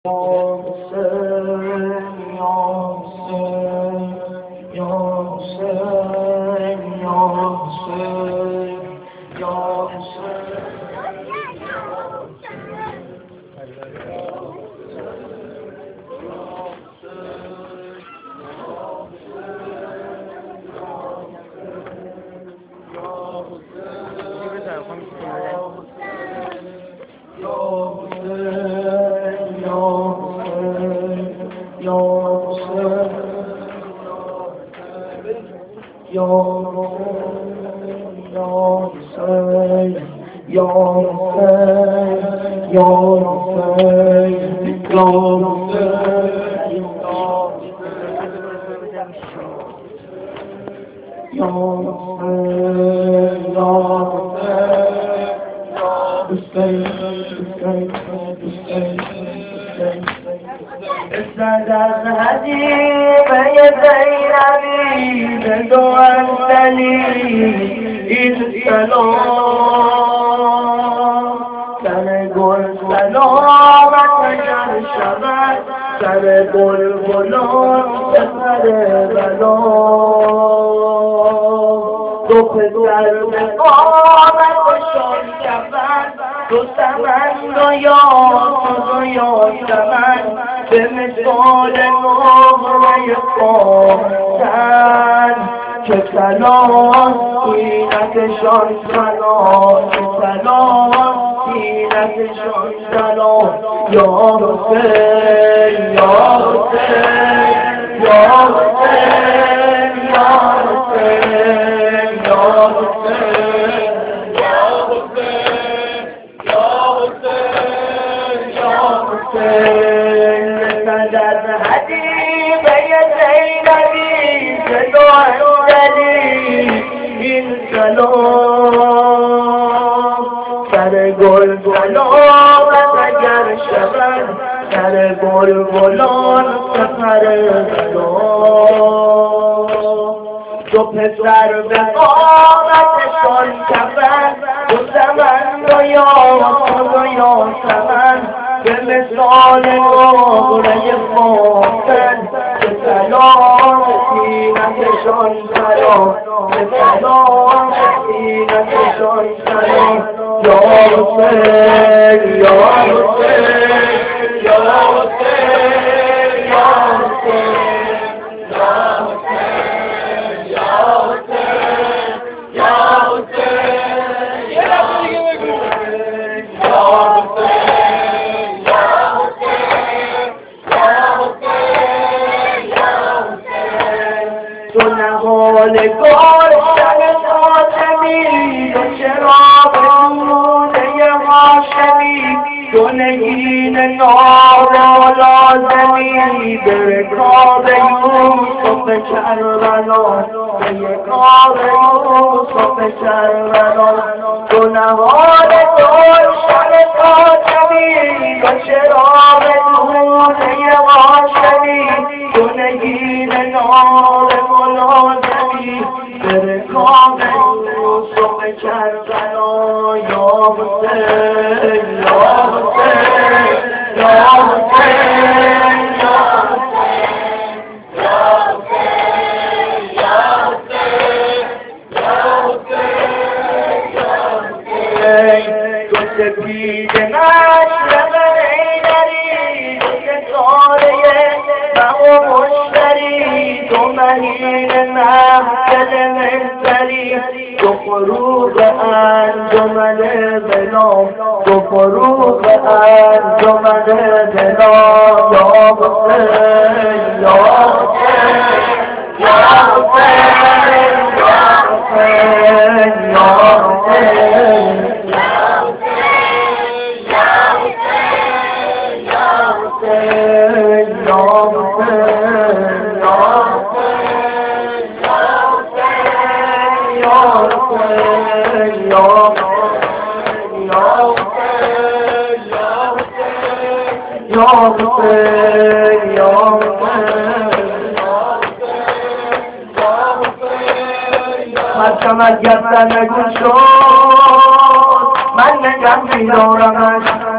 مرکمت گفتن نگون شد من نگم بیدارمش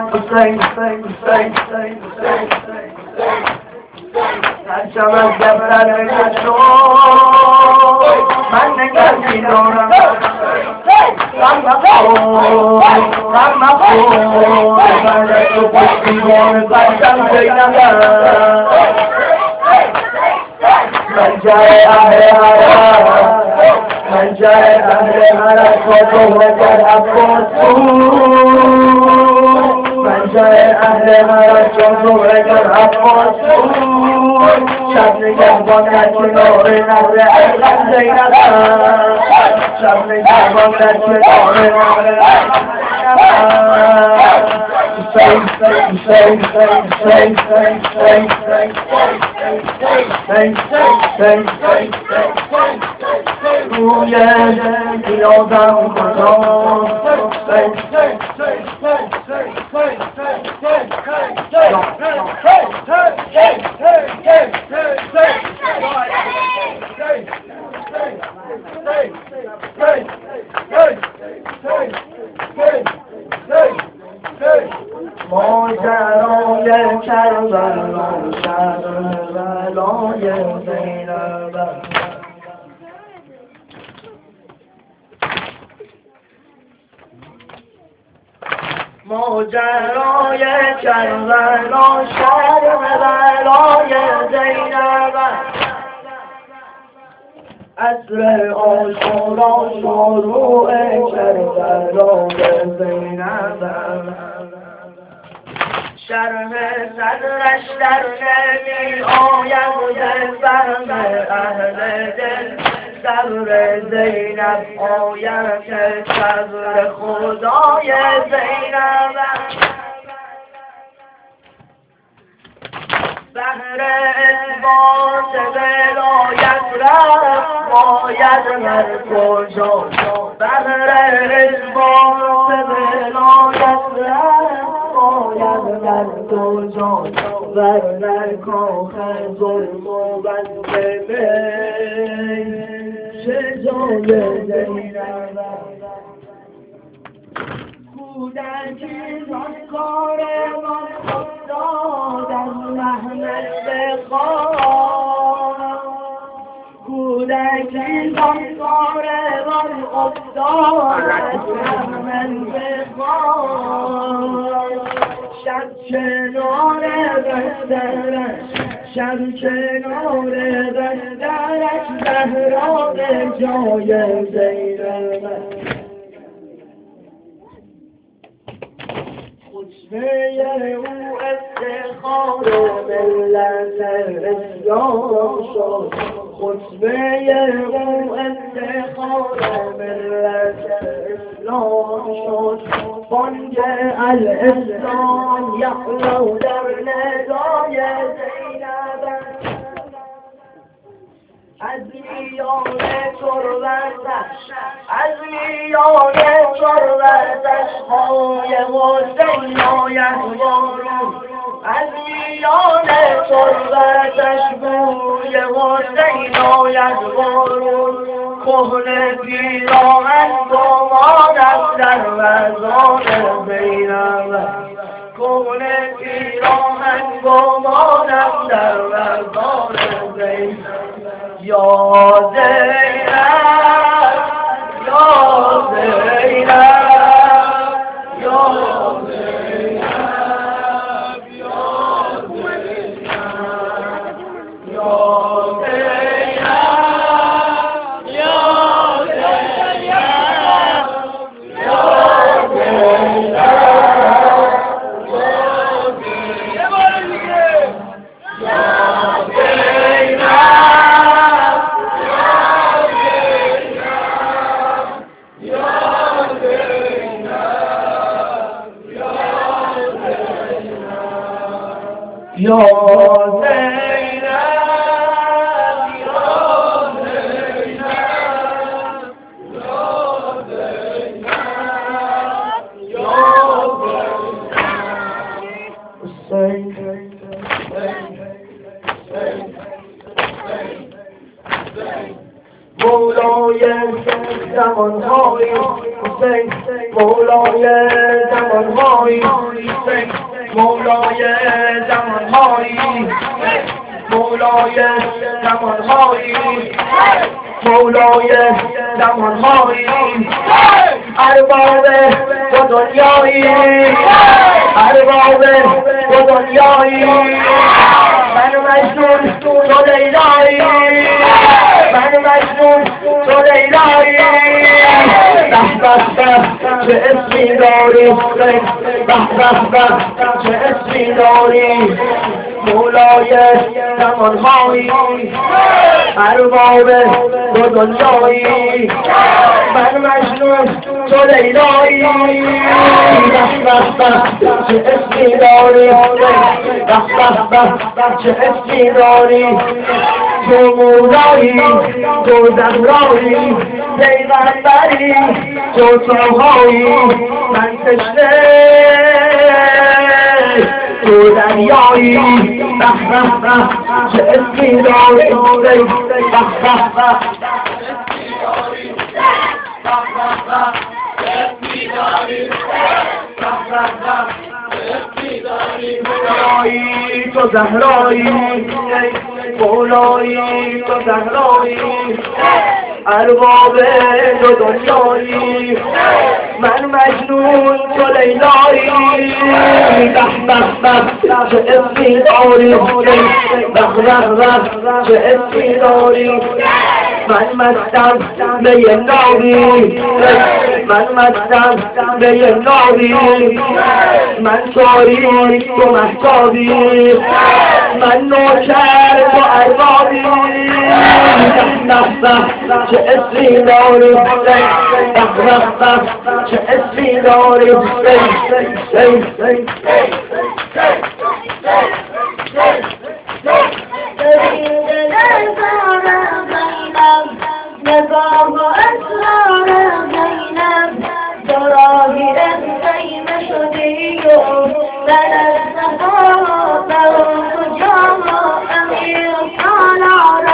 حسین هرچم از دفتر نشو من نگر میدارم غم مخور بعد از تو پشتیبان قدم زینبم منجر اهل حرم منجر اهل حرم تا زهره عباس منجر اهل حرم تا زهره عباس شب نگهبان در کنار نهر عقل زینبم شب نگهبان در کنار نهر روی پیازم ماجرای کربلا کربلای زینب ماجرای کربلا کربلای زینب عصر عاشورا شروع کربلای زینب شرح صدرش در نمی آید فهم اهل دل صبر زینب آید صبر خدای زینب بهر اثبات ولایت رفت باید هر کجا بهر اثبات ولایت رفت باید هر کجا ورنه کاخ ظلم و بنده چه جای زینب کودکی زنکار من افتاد از محمل بخواه کودکی زنکار من افتاد از محمل بخواه شب کنار بسترش شب کنار بسترش زهرا به جای زینب خطبه او افتخار ملت اسلام شد خطبه او افتخار ملت اسلام شد بانگ الاسلام یعلو در ندای زینب از میان تربتش از میان تربتش های حسین آید بارون از میان تربتش بوی حسین آید بارون کهنه پیراهن گمانم در مزار زینب کهنه پیراهن گمانم در مزار زینب یا زینب یا زینب یا زینب یا زینب یا مولای زمانهای مولای زمانهایی مولای زمانهایی مولای زمانهایی مولای زمانهایی ارباب و دنیایی ارباب و دنیایی من مجنون تو لیلایی من مجنون تو لیلایی چه اسمی داری چه اسمی داری مولای زمانهایی ارباب و دنیایی من مجنون تو لیلایی چه اسمی داری چه اسمی داری تو مولایی تو زهرایی پیغمبری تو تاهایی من تشنه تو دریایی چه اسمی داری مولایی تو زهرایی مولایی تو زهرایی ارباب دو دنیایی من مجنون تو لیلایی چه اسمی داری چه اسمی داری من مستم به یه نابی من مستم به یه نابی من تاریک تو محتابی من نوکر تو اربابی چه اسمی داری چه اسمی داری نگاه و اسرار زینب دراهی خیمه شدی و در از صفا برام کجا امیر سالار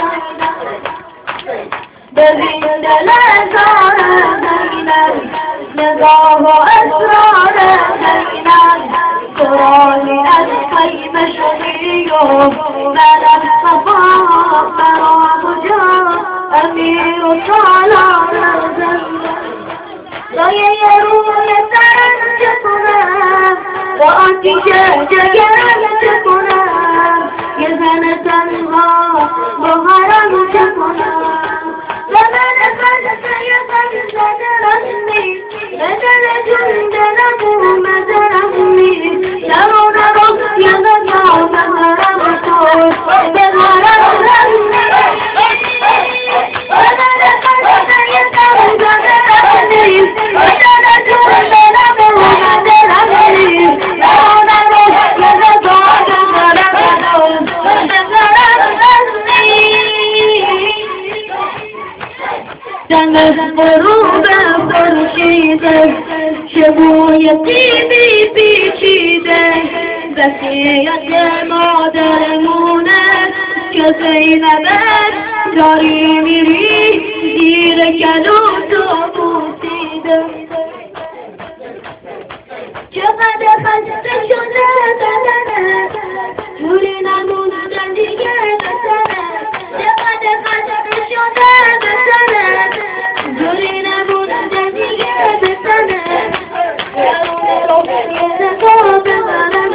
ببین دل زار زینب نگاه و اسرار زینب دراهی از خیمه شدی و در از صفا برام کجا امیر و سالار سایه روی سرم چه کنم با آتیش جگرم چه کنم یه زن تنها با حرم چه کنم و من خلصه یه خلصه رسمی به دل جون دلم اومدرم می نرو نرو یه نگاه بزرم تو به حرم رسمی غروب خورشیده شبوی تیبی پیچیده وصیت مادرمونه که زینبت داری میری زیر گلو تو بوسیده چقدر خسته شده بدنه جوری نمونده دیگه بسنه چقدر خسته شده بدنه جوری نمونده دیگه بسنه درون رو یه نگاه بزنم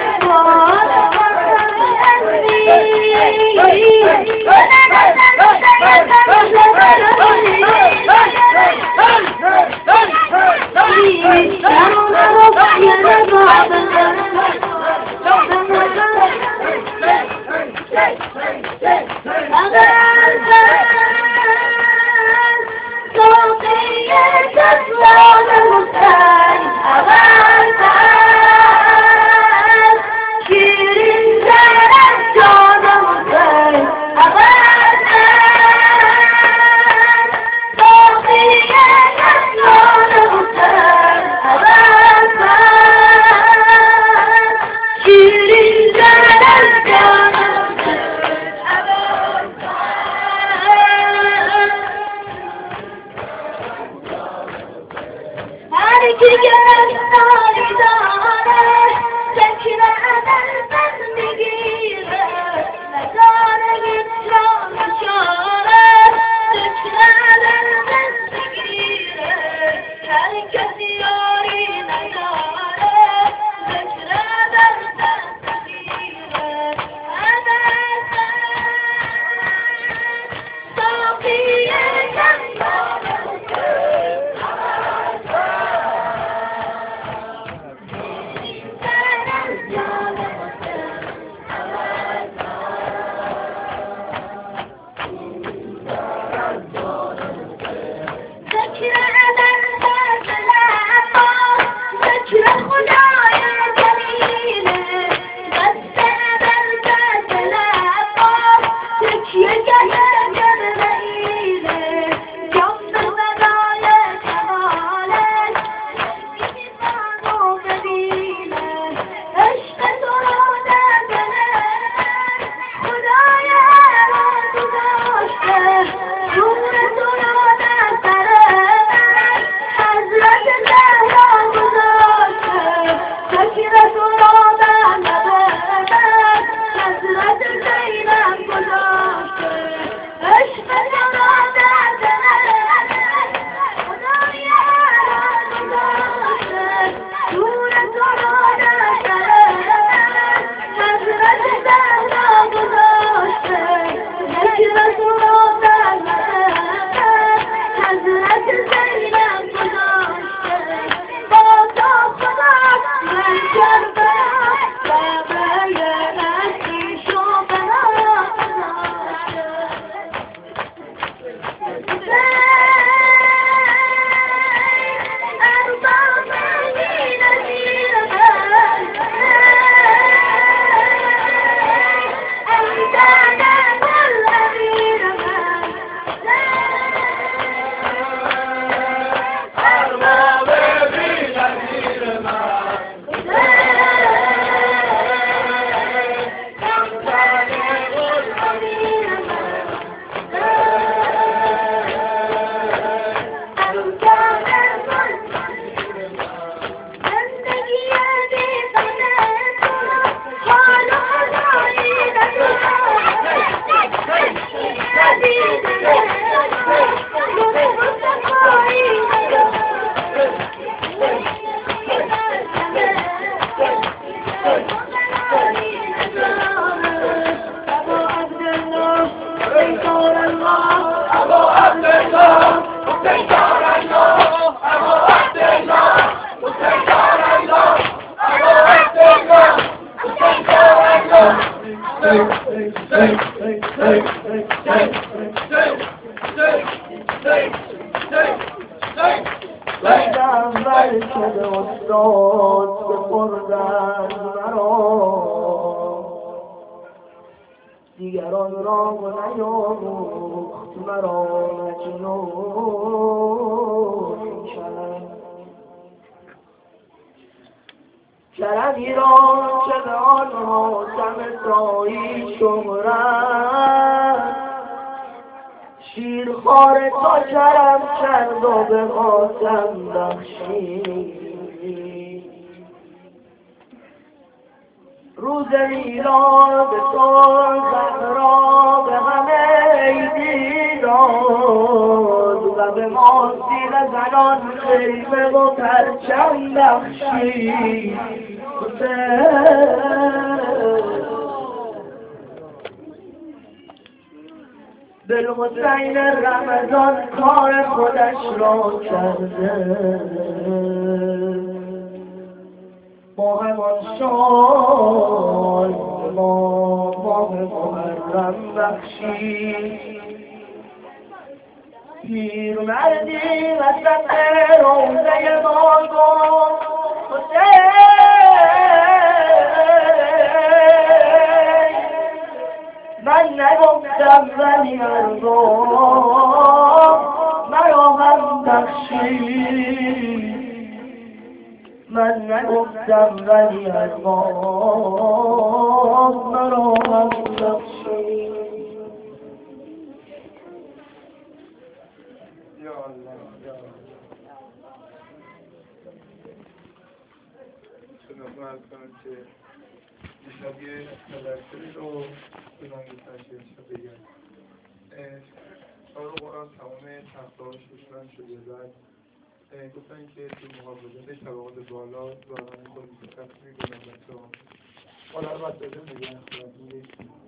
بردم بر شده استاد بخوردن مرا دیگران را نیاموخت مرا مجنون شد کرمی را که به آنها تمسایی شمرد شیرخوار تا کرم کرد و به ماتم بخشید روز میلاد تو زهرا به همه دیداد و به ما سیر زنان خیمه و پرچم بخشید بالحسین رمضان کار خودش را کرده با همان شال ما ماه محرم بخشید پیرمردی وسط روضه ما گفت من نگفتم ولی مردم مرا هم بخشید من نگفتم ولی مردم مرا هم بخشید یا الله یا الله خدمت عرض کنم که دیشب یه مدرسه رو بزنگی تشکیل شد بگم شعار قرآن تمام تختهاش دشمن شده بعد گفتن که توی محافظت طبقات بالا دارن خود تصویر کنن بچه ها حالا رو باید بزن بگم